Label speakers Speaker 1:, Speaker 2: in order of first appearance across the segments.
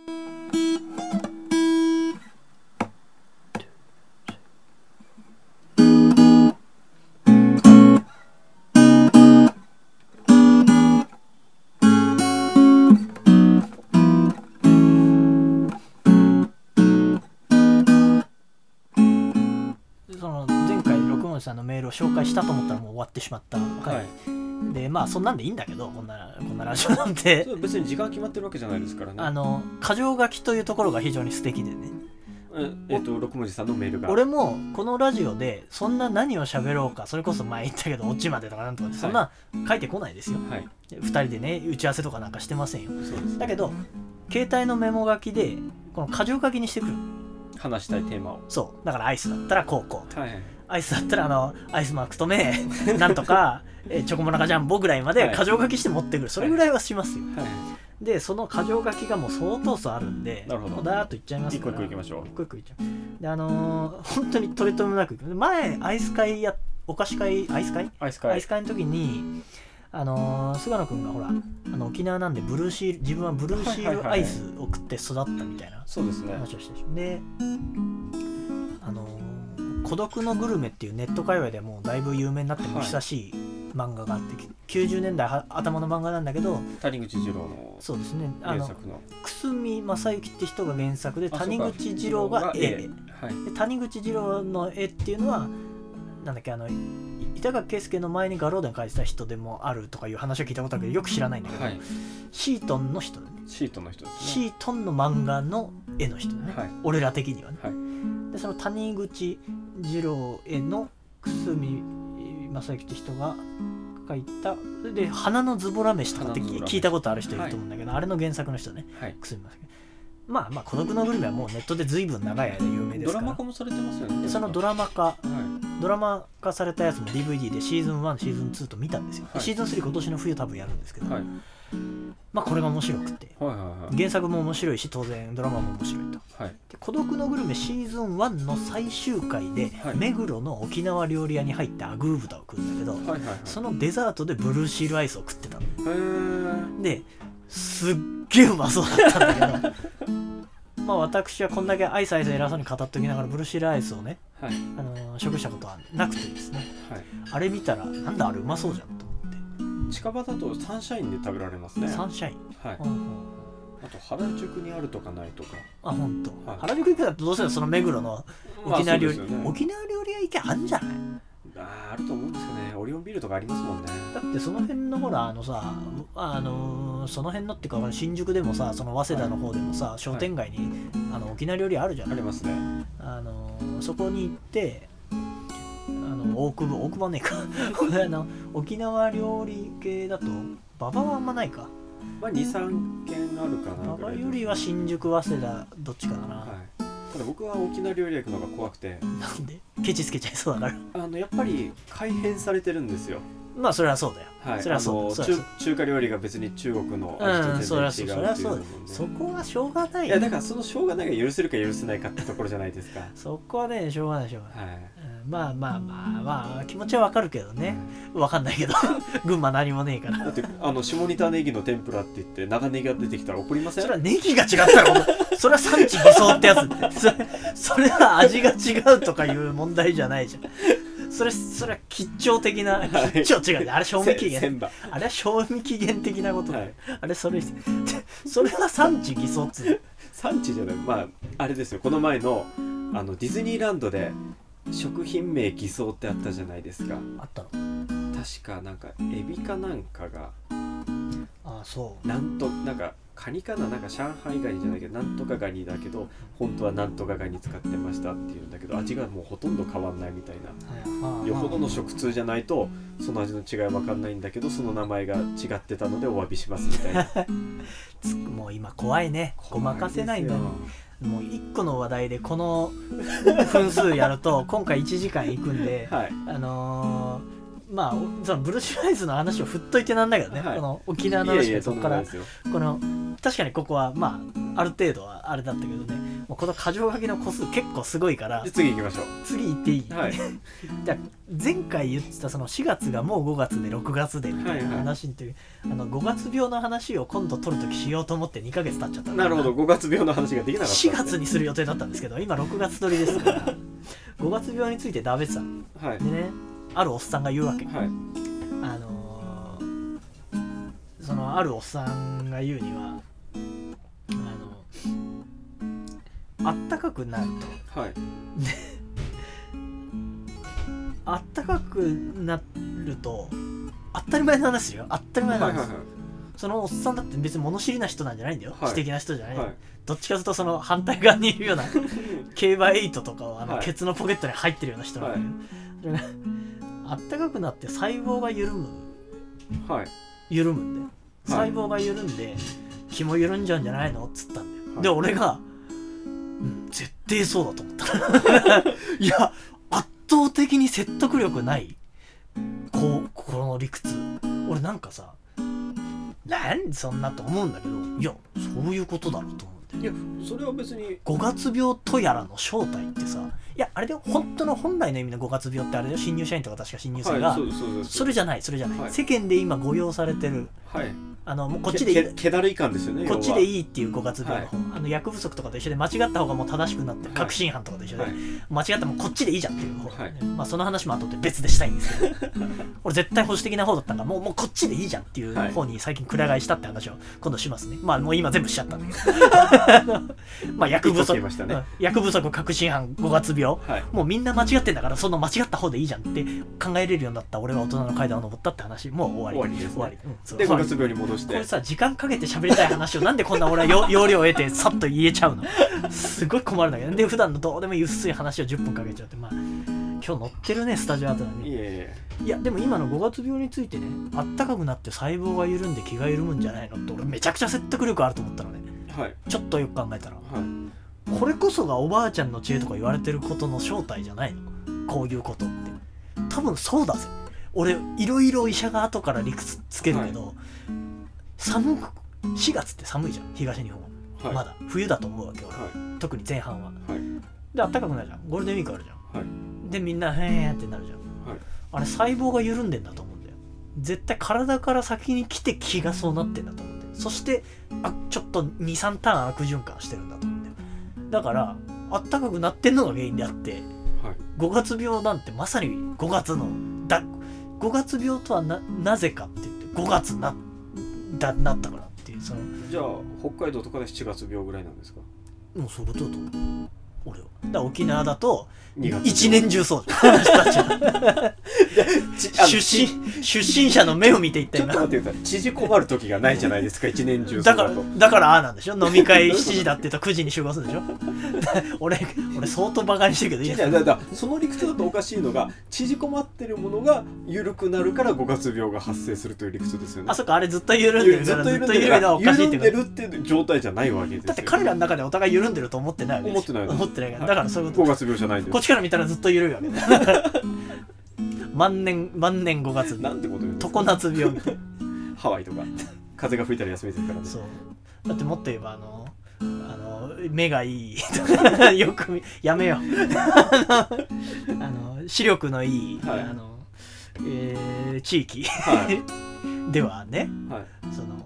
Speaker 1: さんのメールを紹介したと思ったらもう終わってしまった回、
Speaker 2: はい、
Speaker 1: でまあそんなんでいいんだけど、こんなラジオなんて
Speaker 2: 別に時間決まってるわけじゃないですからね。
Speaker 1: 箇条書きというところが非常に素敵でね、
Speaker 2: 六文字さんのメールが、
Speaker 1: 俺もこのラジオでそんな何を喋ろうか、それこそ前言ったけどオチまでとかなんとかそんな書いてこないですよ、はい、2人でね打ち合わせとかなんかしてませんよ。そうです、だけど携帯のメモ書きでこの箇条書きにしてくる、
Speaker 2: 話したいテーマを。
Speaker 1: そうだからアイスだったらこうこう、はい、アイスだったらアイスマークとめなんとかチョコモナカジャンボぐらいまで箇条書きして持ってくる、それぐらいはしますよ、はいはい、でその箇条書きがもう相当数あるんで、なるほど、ダーッといっちゃいますから、
Speaker 2: 一個一個いきましょう。
Speaker 1: 一個一個いっちゃう。で本当に取り留めなく、前アイス会お菓子会アイス会の時に菅野くんがほら沖縄なんで自分はブルーシールアイスを食って育ったみたいな話をしてるし、で孤独のグルメっていうネット界隈でもうだいぶ有名になっても久しい漫画があって、90年代頭の漫画なんだけど、
Speaker 2: 谷口二郎の
Speaker 1: そうですね、
Speaker 2: 原作の
Speaker 1: 久住正幸って人が原作で谷口二郎が絵で、はい、で谷口二郎の絵っていうのはなんだっけ板垣圭介の前に画廊で描いてた人でもあるとかいう話を聞いたことあるけどよく知らないんだけど、はい、シートンの人だね。
Speaker 2: シートンの人ですね。
Speaker 1: シートンの漫画の絵の人だね、はい、俺ら的にはね、はい、でその谷口二郎絵の久住正幸って人が描いたで花のズボラ飯とかって聞いたことある人いると思うんだけど、はい、あれの原作の人ね、はい、久住正幸。まあ孤独のグルメはもうネットで随分長い間有名ですから、
Speaker 2: ドラマ化もされてますよね。
Speaker 1: でそのドラマ化されたやつも DVD でシーズン1シーズン2と見たんですよ、はい、シーズン3今年の冬多分やるんですけど、はい、まあこれが面白くて、はいはいはい、原作も面白いし当然ドラマも面白いと、はい、で孤独のグルメシーズン1の最終回で、はい、目黒の沖縄料理屋に入ってアグー豚を食うんだけど、はいはいはい、そのデザートでブルーシールアイスを食ってたのですっげえうまそうだったんだけどまあ私はこんだけアイス偉そうに語っておきながらブルーシールアイスをね、はい、食したことはなくてですね、はい、あれ見たらなんだあれうまそうじゃんと思って。
Speaker 2: 近場だとサンシャインで食べられますね。
Speaker 1: サンシャイン、はい、
Speaker 2: あと原宿にあるとかないとか。
Speaker 1: あ、ほんと、はい、原宿行くだとどうせその目黒の沖縄料理、ね、沖縄料理屋行けあんじゃない？
Speaker 2: あると思うんですよね。オリオンビールとかありますもんね。
Speaker 1: だってその辺のほらその辺のっていうか新宿でもさ、その早稲田の方でもさ、はい、商店街に、はい、沖縄料理あるじゃん。
Speaker 2: ありますね。
Speaker 1: そこに行って大久保ねえか沖縄料理系だと馬場はあんまないか。
Speaker 2: まあ 2,3 軒あるかな。
Speaker 1: 馬場よりは新宿早稲田どっちかだな、はい、
Speaker 2: ただ僕は沖縄料理屋行くのが怖くて。
Speaker 1: なんで？ケチつけちゃいそうだから。
Speaker 2: やっぱり改変されてるんですよ。
Speaker 1: まあそれはそうだよ、はい、それはそうだ。
Speaker 2: 中華料理が別に中国の味と全然違うっていうのもね、
Speaker 1: そこはしょうがない。
Speaker 2: いやだからそのしょうがないが許せるか許せないかってところじゃないですか
Speaker 1: そこはねしょうがない、はい、まあ気持ちはわかるけどね、わかんないけど群馬何もねえから。
Speaker 2: だって下仁田ネギの天ぷらって言って長ネギが出てきたら怒りません？
Speaker 1: それはネギが違ったらそれは産地偽装ってやつってそれは味が違うとかいう問題じゃないじゃん。それは吉兆的な、吉兆違うね、あれ賞味期限、あれは賞味期限的なことだよ、はい、あれそれは産地偽装っつう。
Speaker 2: 産地じゃない、まああれですよ、この前のディズニーランドで食品名偽装ってあったじゃないですか。
Speaker 1: あったの？
Speaker 2: 確かなんかエビかなんかが、
Speaker 1: あ、そう
Speaker 2: なんかカニかな、なんか上海ガニじゃないけどなんとかガニだけど本当はなんとかガニ使ってましたっていうんだけど、味がもうほとんど変わんないみたいな、よほどの食通じゃないとその味の違いは分かんないんだけどその名前が違ってたのでお詫びしますみたいな
Speaker 1: もう今怖いね、ごまかせないんだよ。もう1個の話題でこの分数やると今回1時間いくんで、はい、まあそのブルーシュアイズの話を振っといてなんだけどね、はい、この沖縄の話でそこからこの確かにここはまあある程度はあれだったけどね、もうこの箇条書きの個数結構すごいから、
Speaker 2: 次行きましょう。
Speaker 1: 次行っていい？
Speaker 2: はい。
Speaker 1: じゃあ前回言ってたその4月がもう5月で6月でみたいな話っていう、5月病の話を今度取るときしようと思って2ヶ月経っちゃったんだ。
Speaker 2: なるほど、5月病の話ができなかった、
Speaker 1: 4月にする予定だったんですけど、今6月取りですから5月病についてダベさん、はい、でね、あるおっさんが言うわけ、はい、そのあるおっさんが言うには、あったかくなると、はい、あったかくなると当たり前の話ですよ、当たり前なんです、はいはいはい、そのおっさんだって別に物知りな人なんじゃないんだよ、はい、知的な人じゃない、はい、どっちかというとその反対側にいるような競馬8とかをケツのポケットに入ってるような人なんだけど、はい、あったかくなって細胞が緩む、はい、緩むんだよ、細胞が緩んで気も緩んじゃうんじゃないのっつったんだよ、はい、で俺が絶対そうだと思ったいや圧倒的に説得力ないこの理屈、俺なんかさ、なんでそんなと思うんだけど、いやそういうことだろうと思うんだよ。
Speaker 2: いやそれは別に
Speaker 1: 5月病とやらの正体ってさ、いやあれで本来の意味の5月病ってあれだよ、新入社員とか確か新入生が、はい、それじゃない、はい、世間で今誤用されてる、はい、もうこっちでいい、
Speaker 2: 気だるい感ですよね、
Speaker 1: こっちでいいっていう5月病の方、はい、役不足とかと一緒で間違った方がもう正しくなってる、確信犯とかと一緒で、はい、間違ったもうこっちでいいじゃんっていう方、はい、まあその話も後で別でしたいんですけど俺絶対保守的な方だったからもうこっちでいいじゃんっていう方に最近くら替えしたって話を今度しますね。まあもう今全部しちゃったんだけどまあ役不足、ね、役不足確信犯5月病、はい、もうみんな間違ってんだからその間違った方でいいじゃんって考えれるようになった俺は大人の階段を登ったって話、もう終わりです、ね、終わり、
Speaker 2: で5月病に戻して、
Speaker 1: これさ時間かけて喋りたい話をなんでこんな俺は要領を得てさっと言えちゃうのすごい困るんだけど、で普段のどうでもいい薄い話を10分かけちゃって、まあ今日乗ってるねスタジオアートだね。いやでも今の5月病についてね、あったかくなって細胞が緩んで気が緩むんじゃないのって俺めちゃくちゃ説得力あると思ったのね、はい、ちょっとよく考えたら、はい、これこそがおばあちゃんの知恵とか言われてることの正体じゃないの、こういうことって多分そうだぜ。俺いろいろ医者が後から理屈つけるけど、はい、4月って寒いじゃん東日本は、はい、まだ冬だと思うわけ俺、はい、特に前半は、はい、で暖かくなるじゃん、ゴールデンウィークあるじゃん、はい、でみんなへーってなるじゃん、はい、あれ細胞が緩んでんだと思うんだよ。絶対体から先に来て気がそうなってんだと思うんだよ。そしてちょっと 2,3 ターン悪循環してるんだと思うんだよ。だから暖かくなってんのが原因であって、はい、5月病なんてまさに5月病とは なぜかって言って5月なったからっていう、その
Speaker 2: じゃあ北海道とかで7月病ぐらいなんですか。
Speaker 1: もうそういうことだと思う俺は。だから沖縄だと一年中そうだ人たちは出身者の目を見ていったよな。
Speaker 2: ちょっと待ってください、縮こまる時がないじゃないですか一年中。
Speaker 1: だからああなんでしょ、飲み会7時だって言うと9時に集合するんでしょ俺相当バカにしてるけどいい
Speaker 2: ですか。その理屈だとおかしいのが、縮こまってるものが緩くなるから5月病が発生するという理屈ですよね。
Speaker 1: あ、そっか、あれずっと緩んでるからずっと緩いのはおかしいって
Speaker 2: 緩んでるっていう状態じゃないわけですよ。
Speaker 1: だって彼らの中でお互い緩んでると思ってないわけです。思ってないから、だからそういうこと。
Speaker 2: 5月病じゃないです。
Speaker 1: こっちから見たらずっと緩いわけだ万年5月
Speaker 2: なんてこと言うんですか。
Speaker 1: 常夏病みたいな
Speaker 2: ハワイとか風が吹いたら休みですからね。
Speaker 1: そうだってもっと言えば目がいいよくやめよ視力のいい、はい、地域、はい、ではね、はい、その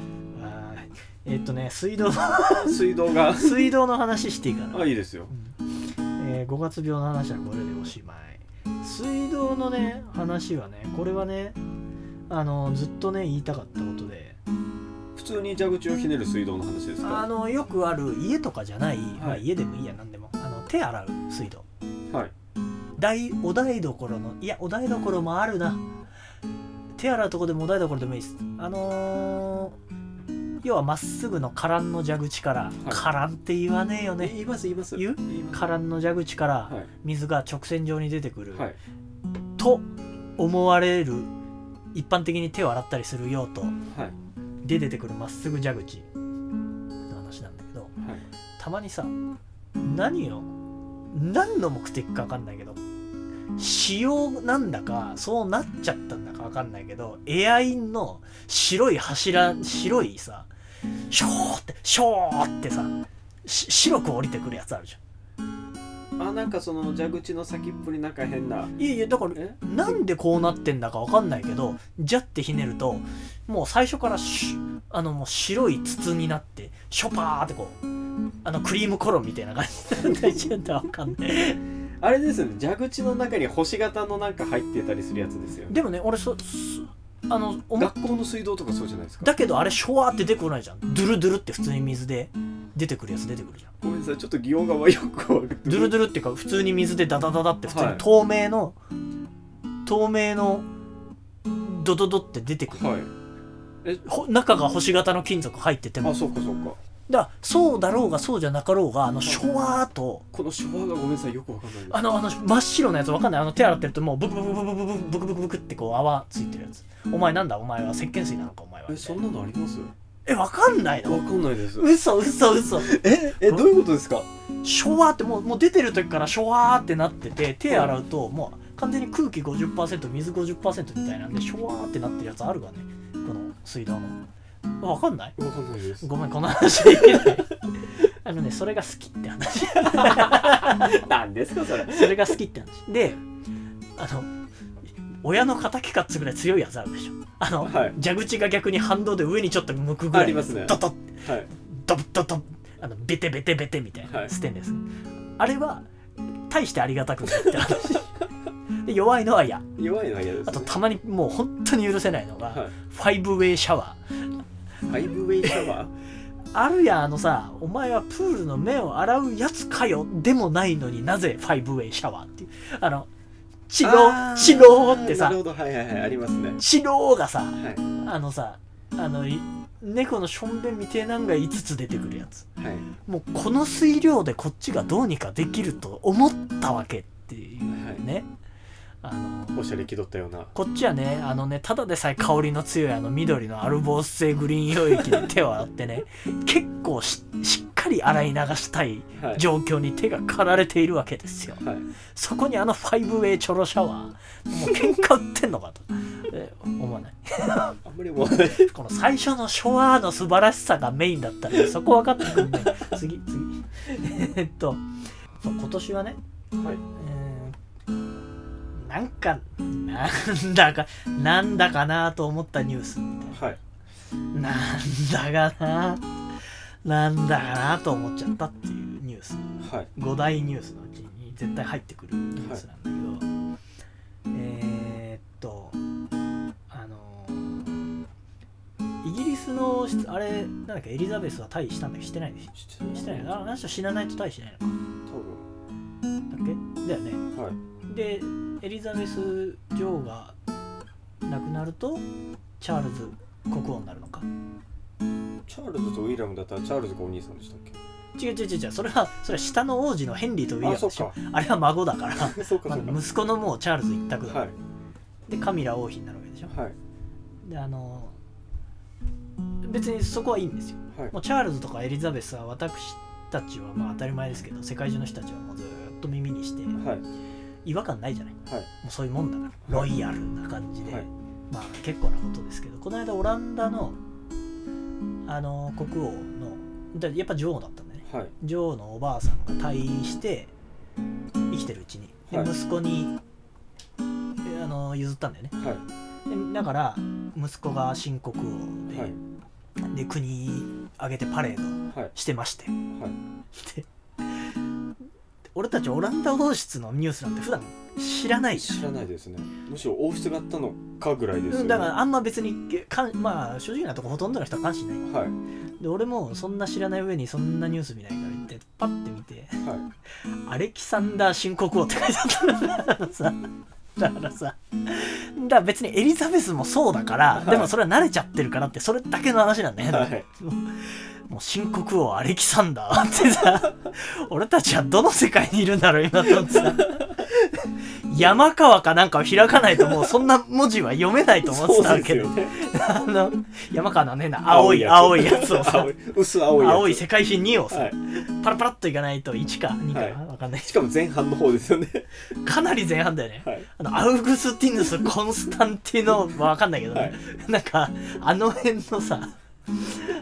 Speaker 1: 水道の話していいかな。
Speaker 2: あ、いいですよ、
Speaker 1: 5月病の話はこれでおしまい。水道のね話はね、これはねずっとね言いたかったことで、
Speaker 2: 普通に蛇口をひねる水道の話ですか。
Speaker 1: よくある家とかじゃない、はい、まあ、家でもいいや何でも手洗う水道、はい、お台所の、いやお台所もあるな、手洗うとこでもお台所でもいいです。要はまっすぐのカランの蛇口から、はい、カランって言わねえよね。
Speaker 2: 言います。
Speaker 1: 言う？カランの蛇口から水が直線状に出てくる、はい、と思われる、一般的に手を洗ったりする用途で出てくるまっすぐ蛇口の話なんだけど、はい、たまにさ、何の目的か分かんないけど、仕様なんだかそうなっちゃったんだか分かんないけど、エアインの白いさショーってさ白く降りてくるやつあるじゃん。
Speaker 2: なんかその蛇口の先っぽになんか変な。
Speaker 1: いやだからなんでこうなってんだかわかんないけど、ジャってひねるともう最初からもう白い筒になってショパーってこうクリームコロンみたいな感じなんだわかんない
Speaker 2: あれですよね、蛇口の中に星型のなんか入ってたりするやつですよね。
Speaker 1: でもね、俺学
Speaker 2: 校の水道とかそうじゃないですか。
Speaker 1: だけどあれシュワーって出てこないじゃん。ドゥルドゥルって普通に水で出てくるやつ出てくるじゃん。
Speaker 2: ごめんなさい、ちょっと擬音がよく分かる。
Speaker 1: ドゥルドゥルっていうか普通に水でダダダダって普通に透明のドドドって出てくる、はい、中が星型の金属入ってても。
Speaker 2: そうかそうか。
Speaker 1: だからそうだろうがそうじゃなかろうがショワーと
Speaker 2: このショワーがごめんなさいよくわかんないです。
Speaker 1: 真っ白なやつわかんない。手洗ってるともうブクブクブクブクブクブクブクってこう泡ついてるやつ。お前なんだお前は石鹸水なのかお前は。
Speaker 2: そんなのあります？
Speaker 1: わかんないの？
Speaker 2: わかんないです。
Speaker 1: 嘘どう
Speaker 2: いうことですか？
Speaker 1: ショワーってもう出てる時からショワーってなってて、手洗うともう完全に空気 50% 水 50% みたいなんでショワーってなってるやつあるわね、この水道の。わかんない？
Speaker 2: わかんないです。
Speaker 1: ごめん、この話できないそれが好きって話
Speaker 2: 何ですかそれ。
Speaker 1: それが好きって話で、親の敵かっつぐらい強いやつあるでしょ。はい、蛇口が逆に反動で上にちょっと向くぐらい
Speaker 2: ありますね。
Speaker 1: ドドッ、はい、ドブドドベテベテベテみたいな、はい、ステンレス。あれは大してありがたくないって話で弱いのは嫌。
Speaker 2: 弱いのは嫌です、ね。
Speaker 1: あとたまにもう本当に許せないのが、はい、ファイブウェイシャワー。
Speaker 2: ファイブウェイシャワー
Speaker 1: あるやさ、お前はプールの目を洗うやつかよでもないのになぜファイブウェイシャワーっていうチローってさ、
Speaker 2: なるほど、はいはいはい、ありますね。
Speaker 1: チローがさ、はい、猫のしょんべんみてえなんが5つ出てくるやつ、はい、もうこの水量でこっちがどうにかできると思ったわけっていうね、
Speaker 2: はい、おしゃれ気取ったような。
Speaker 1: こっちはね、ただでさえ香りの強い緑のアルボース製グリーン溶液で手を洗ってね結構 しっかり洗い流したい状況に手が駆られているわけですよ、はい、そこにファイブウェイチョロシャワー、もう喧嘩売ってんのかと思わない
Speaker 2: あんまり思わない
Speaker 1: この最初のシャワーの素晴らしさがメインだったら、そこ分かってくんない次そう今年はね、はい、なんだかなと思ったニュースみたいな、はい、なんだかなと思っちゃったっていうニュース、はい、5大ニュースのうちに絶対入ってくるニュースなんだけど、イギリスのあれなんだっけ、エリザベスは退位したんだっけ？してないしてない。あの人死なないと退位しないのか多分だっけだよね、はい、でエリザベス女王が亡くなるとチャールズ国王になるのか。
Speaker 2: チャールズとウィリアムだったらチャールズがお兄さんでしたっけ？
Speaker 1: 違う、それは下の王子のヘンリーとウィリアムでしょ。 あれは孫だからそうか息子のもうチャールズ一択だ、はい、でカミラ王妃になるわけでしょ、はい、で別にそこはいいんですよ、はい、もうチャールズとかエリザベスは私たちはまあ当たり前ですけど、世界中の人たちはもうずっと耳にして、はい、違和感ないじゃない、はい、もうそういうもんだから、ロイヤルな感じで、はい、まあ結構なことですけど、この間オランダの国王のやっぱ女王だったんだね、はい、女王のおばあさんが退位して生きてるうちにで、はい、息子に譲ったんだよね、はい、でだから息子が新国王で、はい、で国挙げてパレードしてまして、はいはい、で俺たちオランダ王室のニュースなんて普段知らないじゃん。
Speaker 2: 知らないですね。むしろ王室があったのかぐらいですよね。
Speaker 1: だからあんま別にまあ正直なとこほとんどの人は関心ない、はい、で俺もそんな知らない上にそんなニュース見ないから言ってパッて見て、はい、アレキサンダー新国王って書いてあったのさだから別にエリザベスもそうだから、はい、でもそれは慣れちゃってるからってそれだけの話なんだよね、はい、もう新国王アレキサンダーってさ俺たちはどの世界にいるんだろう今と思ってさ山川かなんかを開かないともうそんな文字は読めないと思ってたわけで、ね、山川のね青いやつをさ
Speaker 2: 薄青いやつ、
Speaker 1: 青い世界史2をさ、はい、パラパラっといかないと1か2か、はい、分かんない。
Speaker 2: しかも前半の方ですよね
Speaker 1: かなり前半だよね、はい、アウグスティヌス・コンスタンティノ分かんないけど、ね、はい、なんかあの辺のさ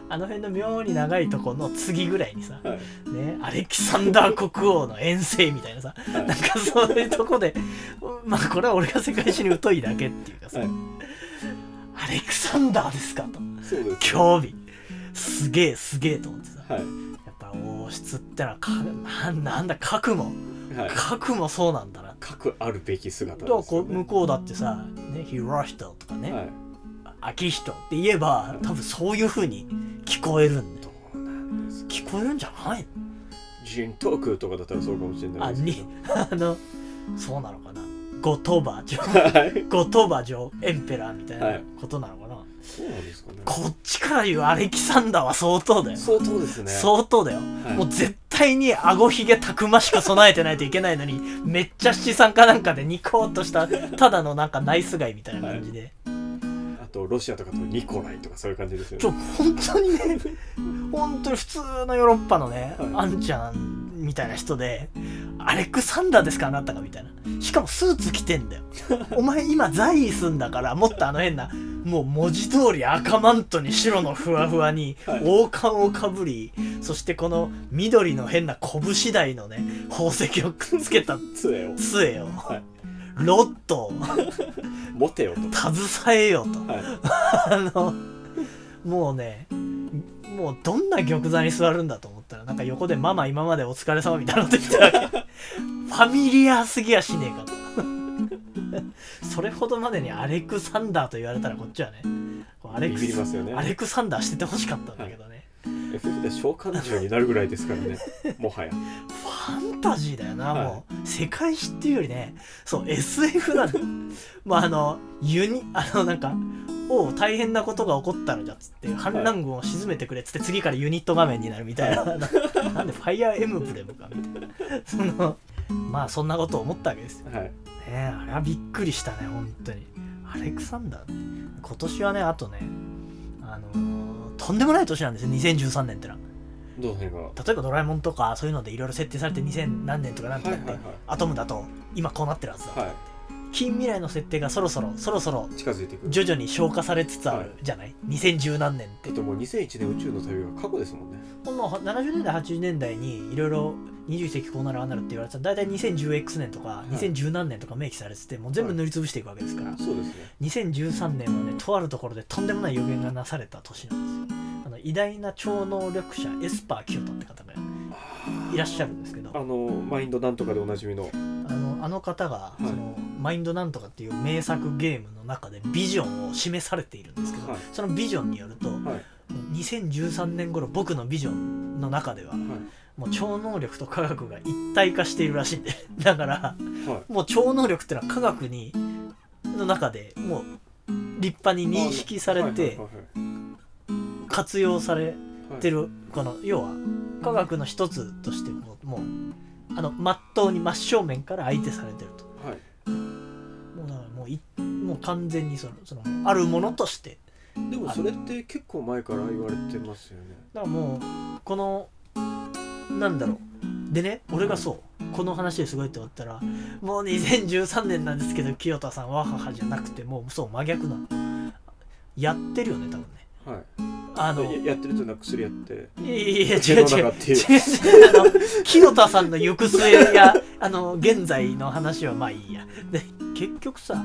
Speaker 1: あの辺の妙に長いとこの次ぐらいにさ、ね、アレキサンダー国王の遠征みたいなさ、なんかそういうとこでまあこれは俺が世界史に疎いだけっていうかさ、アレクサンダーですかと、
Speaker 2: そうです、ね、
Speaker 1: 興味すげえと思ってさ、やっぱ王室ってのはなんだ核もそうなんだな、
Speaker 2: 核あるべき姿です
Speaker 1: よね。向こうだってさ、ね、ヒロヒトとかね、アキヒトって言えば多分そういう風に聞こえるんだよ。
Speaker 2: どうなんですか、
Speaker 1: 聞こえるんじゃないの？
Speaker 2: ジントークとかだったらそうかもしれないですけど、
Speaker 1: そうなのかな、ゴトバ城エンペラーみたいなことなのかな、
Speaker 2: そうなんですかね。
Speaker 1: こっちから言うアレキサンダーは相当だよ。
Speaker 2: 相当ですね。
Speaker 1: 相当だよ、もう絶対に顎ひげたくましく備えてないといけないのに、めっちゃ七三かなんかでニコッとしたただのなんかナイスガイみたいな感じで、
Speaker 2: あとロシアとかとニコライとかそういう感じですよね。
Speaker 1: 本当にね本当に普通のヨーロッパのね、あんちゃんみたいな人で、アレクサンダーですかあなたがみたいな、しかもスーツ着てんだよお前今ザイスんだから、もっと変なもう文字通り赤マントに白のふわふわに王冠をかぶり、そしてこの緑の変な拳台のね宝石をくっつけた杖を、ロットを
Speaker 2: 持てよと
Speaker 1: 携えよと、もうね、もうどんな玉座に座るんだと思ったら、なんか横でママ今までお疲れ様みたいなこと言ってるわけファミリアすぎやしねえかとそれほどまでにアレクサンダーと言われたらこっちはね、
Speaker 2: ビビりますよね。
Speaker 1: アレクサンダーしててほしかったんだけどね、
Speaker 2: FF で召喚獣になるぐらいですからねもはや
Speaker 1: ファンタジーだよな、もう世界史っていうよりね、そう SF なんだまあなんか大変なことが起こったのじゃっつって反乱軍を沈めてくれっつって次からユニット画面になるみたいななんでファイアーエムブレムかみたいなまあそんなことを思ったわけですよ、ね、あれはびっくりしたね本当に。アレクサンダー今年はね、あとねとんでもない年なんですよ2013年ってのは。
Speaker 2: どうねが
Speaker 1: 例えばドラえもんとかそういうのでいろいろ設定されて2000何年とかなんとかって、アトムだと今こうなってるはずだ、近未来の設定がそろそろ
Speaker 2: 近づいてくる、
Speaker 1: 徐々に消化されつつあるじゃない、2010何年って。
Speaker 2: もう2001年宇宙の旅が過去ですもんね。
Speaker 1: もう70年代80年代にいろいろ21世紀こうなるああなるって言われてたら、だいたい 2010X 年とか2010何年とか明記されてて、もう全部塗りつぶしていくわけですから、
Speaker 2: そうですね。
Speaker 1: 2013年はね、とあるところでとんでもない予言がなされた年なんですよ。偉大な超能力者エスパー清田って方がいらっしゃるんですけど、
Speaker 2: マインドなんとかでおなじみの
Speaker 1: あの方が、そのマインドなんとかっていう名作ゲームの中でビジョンを示されているんですけど、そのビジョンによると、2013年頃僕のビジョンの中では、もう超能力と科学が一体化しているらしいんでだから、もう超能力ってのは科学の中でもう立派に認識されて活用されてる、この要は科学の一つとしてもう真っ当に真正面から相手されてると、もうだからもう完全にそのあるものとして。
Speaker 2: でもそれって結構前から言われてますよね。
Speaker 1: だからもうこのなんだろうでね、俺がこの話ですごいって思ったら、もう2013年なんですけど清田さんは母じゃなくて、もう真逆なのやってるよね多分ね。
Speaker 2: やってるというのは薬やって、
Speaker 1: いや違う清田さんの行く末や現在の話はまあいいや。で結局さ、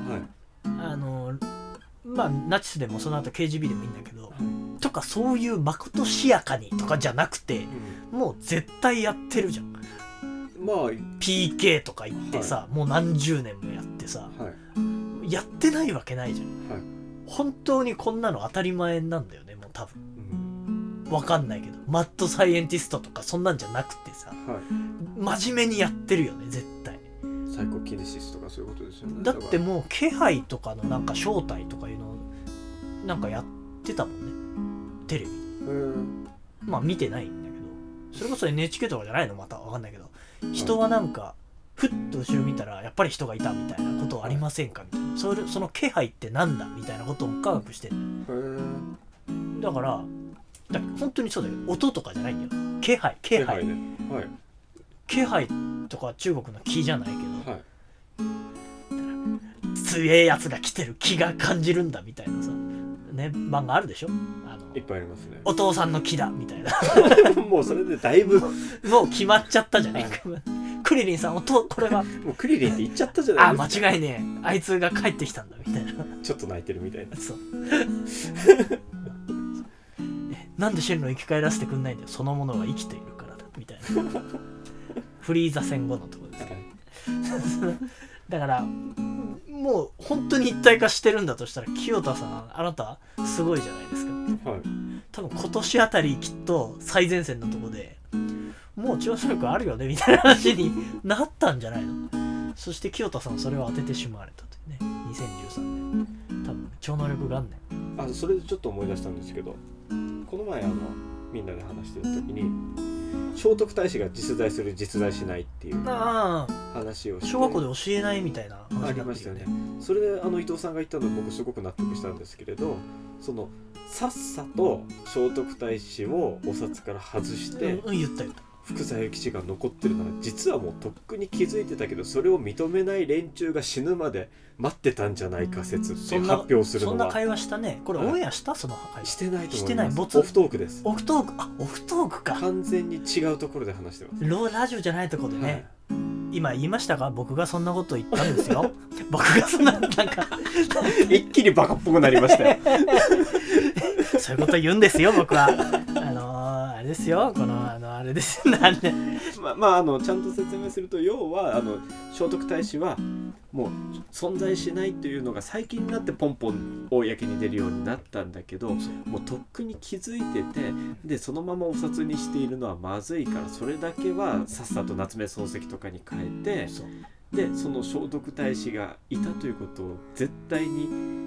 Speaker 1: まあナチスでもその後 KGB でもいいんだけど、とかそういうまことしやかにとかじゃなくて、もう絶対やってるじゃん。まあ PK とか言ってさ、もう何十年もやってさ、やってないわけないじゃん。本当にこんなの当たり前なんだよね、もう多分。わかんないけど、マッドサイエンティストとかそんなんじゃなくてさ、真面目にやってるよね絶対。
Speaker 2: サイコキネシスとかそういうことですよね。
Speaker 1: だってもう気配とかのなんか正体とかいうのなんかやってたもんね、テレビ。まあ見てないんだけど、それこそ NHK とかじゃないのまたわかんないけど、人はなんかふっと後ろ見たらやっぱり人がいたみたいなことありませんかみたいな、その気配ってなんだみたいなことを科学してる。だから本当にそうだよ、音とかじゃないんだよ、気配、気配とか中国の気じゃないけど、強えやつが来てる気が感じるんだみたいなさね、漫画あるでしょ、
Speaker 2: いっぱいありますね。
Speaker 1: お父さんの木だみたいな
Speaker 2: もうそれでだいぶも
Speaker 1: う決まっちゃったじゃないかクリリンさんこれは
Speaker 2: もうクリリンって言っちゃったじゃないですか。
Speaker 1: 間違いねえ、あいつが帰ってきたんだみたいな
Speaker 2: ちょっと泣いてるみたいな。
Speaker 1: そうなんでシェンロン生き返らせてくんないんだよ、そのものは生きているからだみたいなフリーザ戦後のところですからだからもう本当に一体化してるんだとしたら、清田さんあなたすごいじゃないですか。はい、多分今年あたりきっと最前線のとこでもう超能力あるよねみたいな話になったんじゃないの。そして清田さんそれを当ててしまわれたというね。2013年多分超能力元
Speaker 2: 年。それでちょっと思い出したんですけど、この前みんなで話してる時に聖徳太子が実在する実在しないっていう話をして、
Speaker 1: 小学校で教えないみたいな話
Speaker 2: ありましたよね。それで伊藤さんが言ったの僕すごく納得したんですけれど、そのさっさと聖徳太子をお札から外して、
Speaker 1: 言った
Speaker 2: 福沢諭吉が残ってるのは実はもうとっくに気づいてたけど、それを認めない連中が死ぬまで待ってたんじゃないか説って発表するのは。
Speaker 1: そんな会話したね。これオンエアした？その会話
Speaker 2: してないと思います。
Speaker 1: してない。
Speaker 2: オフトークです。
Speaker 1: オフトーク、オフトークか。
Speaker 2: 完全に違うところで話してます。
Speaker 1: ラジオじゃないところでね、はい、今言いましたか？僕がそんなこと言ったんですよ僕がそんな、なんか
Speaker 2: 一気にバカっぽくなりましたよ
Speaker 1: そういうこと言うんですよ僕は。あれですよ、あれですよなんで
Speaker 2: ちゃんと説明すると、要は聖徳太子はもう存在しないというのが最近になってポンポン公に出るようになったんだけど、もうとっくに気づいてて、でそのままお札にしているのはまずいから、それだけはさっさと夏目漱石とかに変えて、でその聖徳太子がいたということを絶対に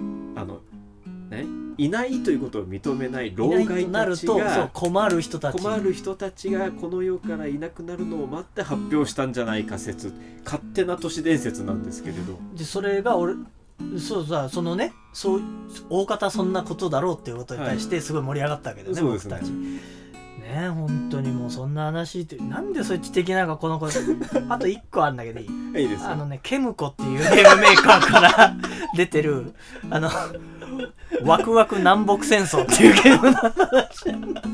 Speaker 2: いないということを認めない老害たちが
Speaker 1: 困る人た
Speaker 2: ちがこの世からいなくなるのを待って発表したんじゃないか説、勝手な都市伝説なんですけれど、
Speaker 1: でそれがそのね、そう大方そんなことだろうっていうことに対してすごい盛り上がったわけだよね、僕たちね。本当にもうそんな話ってなんでそういう知的なのかこの子あと1個あるんだけどいい
Speaker 2: です
Speaker 1: ケムコっていうゲームメーカーから出てるワクワク南北戦争っていうゲームの話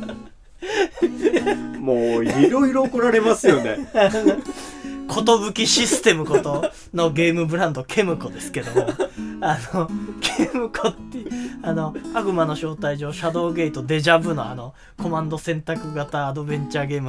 Speaker 2: もういろいろ怒られますよね
Speaker 1: 寿システムことのゲームブランドケムコですけども、ケムコって悪魔の招待状、シャドウゲート、デジャブのコマンド選択型アドベンチャーゲーム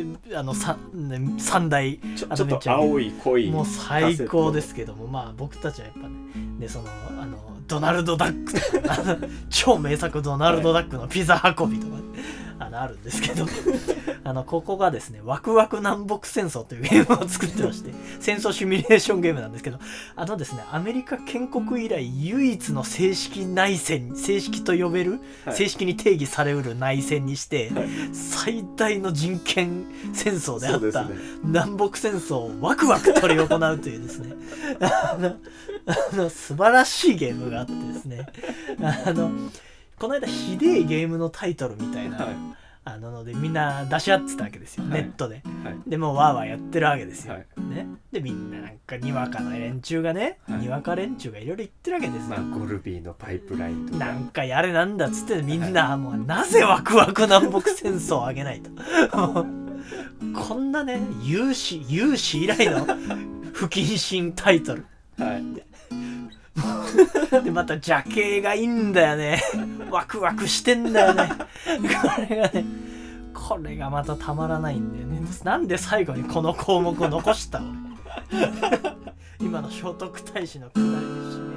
Speaker 1: 3大アドベンチャーゲーム、ちょっと
Speaker 2: 青い濃い
Speaker 1: もう最高ですけども、僕たちはやっぱね、でドナルドダックとか超名作ドナルドダックのピザ運びとか、あるんですけどここがですね、ワクワク南北戦争というゲームを作ってまして、戦争シミュレーションゲームなんですけど、ですね、アメリカ建国以来唯一の正式内戦、正式と呼べる、正式に定義されうる内戦にして、最大の人権戦争であった南北戦争をワクワク執り行うというですね素晴らしいゲームがあってですね、この間ひでえゲームのタイトルみたいな、のでみんな出し合ってたわけですよ、ネットで、でもうワーワーやってるわけですよ、ね、でみんななんかにわかの連中がね、にわか連中がいろいろ言ってるわけですよ、
Speaker 2: ゴルビーのパイプラインとか
Speaker 1: なんかやれなんだっつって、みんなもうなぜワクワク南北戦争をあげないとこんなね有志以来の不謹慎タイトル、でまた邪形がいいんだよねワクワクしてんだよねこれがまたたまらないんだよね。なんで最後にこの項目を残した俺今の聖徳太子のくだりで締め